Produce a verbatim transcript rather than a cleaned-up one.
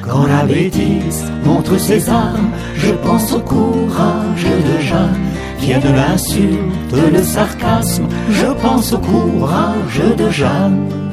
Quand la bêtise montre ses armes, je pense au courage de Jeanne. Qu'il y a de l'insulte, le sarcasme, je pense au courage de Jeanne.